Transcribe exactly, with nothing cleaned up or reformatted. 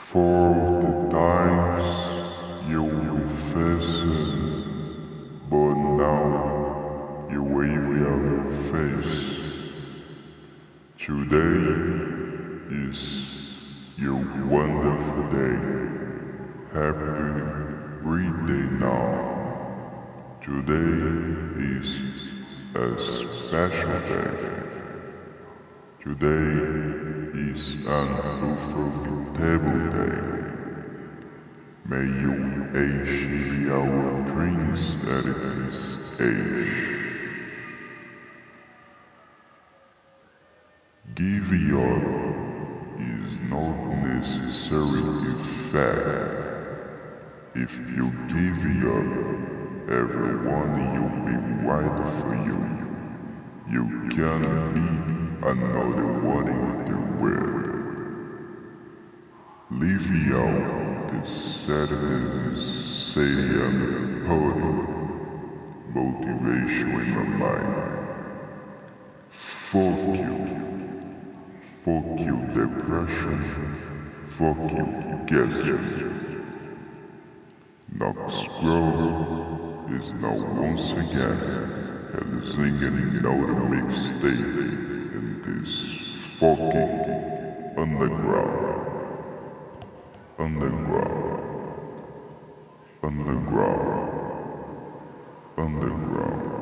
For the times you will fasten, but now you wave your face. Today is your wonderful day. Happy birthday now. Today is a special day. Today is an unforgettable day. May you age your dreams at this age. Giving up is not necessarily a fact. If you give up, everyone will be right for you. You can be another one in the world. Leave out the sadness, saying podium, motivation in my mind. Fuck you. Fuck you depression. Fuck you gadget. Knox Grove is now once again singing another mixtape in this fucking underground. Underground. Underground. Underground.